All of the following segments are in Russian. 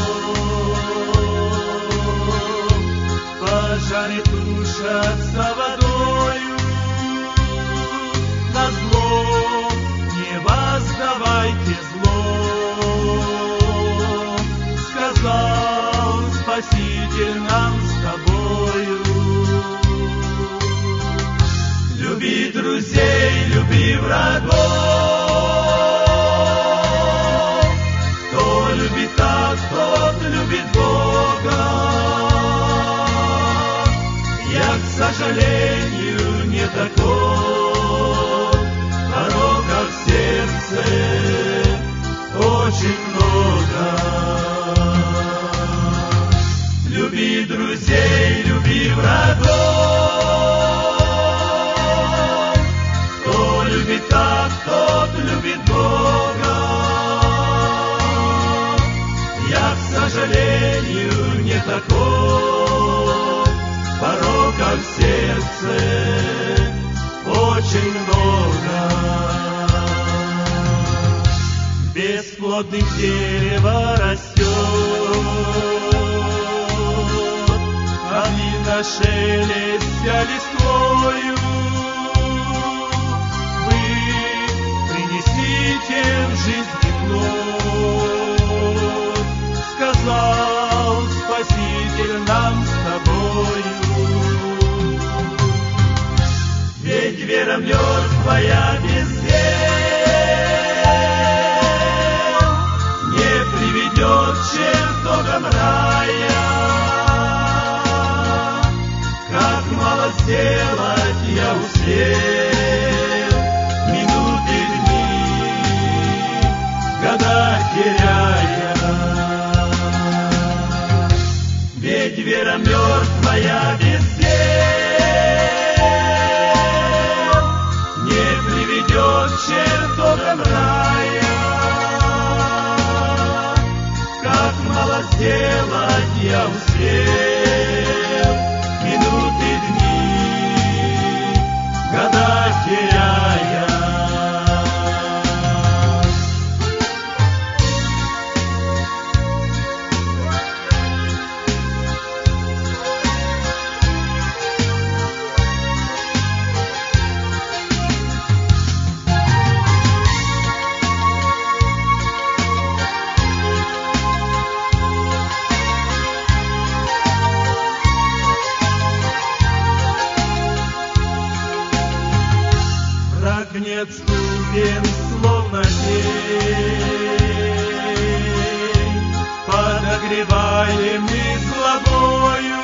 Пожары тушатся водою, назло не воздавайте зло. Сказал Спаситель нам с тобою. Люби друзей, люби врагов. Кто любит так, тот любит Бога. Я, к сожалению, не такой. Пороков в сердце очень много. Люби друзей, люби врагов. Кто любит так, тот любит Бога. Я, к сожалению, не такой. Пороков в сердце очень много. Бесплодных дерево растет, Калина шелестя листвою. Вы принесите в жизни плод, сказал Спаситель нам с тобою. Ведь вера мертвая без дел не приведет к чертогам рая. Как мало сделать я успел, минуты, дни, года теряя. Ведь вера мертвая без дел не приведет к чертогам рая. Как мало сделать я успел, минуты, дни, года теряя. Неотступен, словно тень, подогреваемый злобою.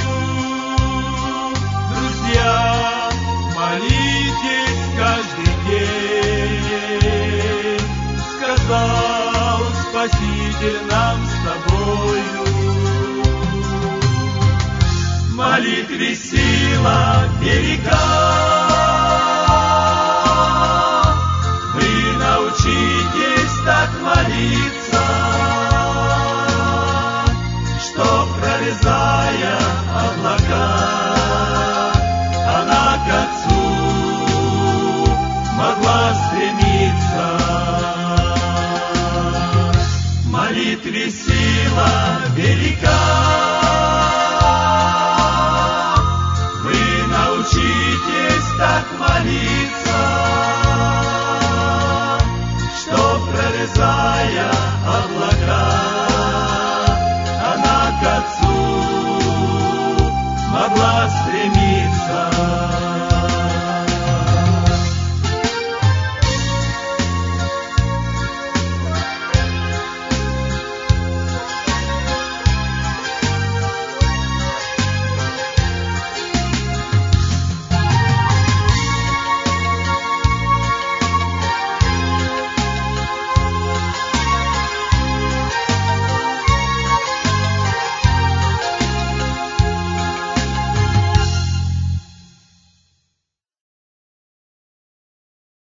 Друзья, молитесь каждый день, сказал Спаситель нам с тобою. Молитве сила велика, научитесь так молиться, что, прорезая облака, она к Отцу могла стремиться. Молитве сила велика,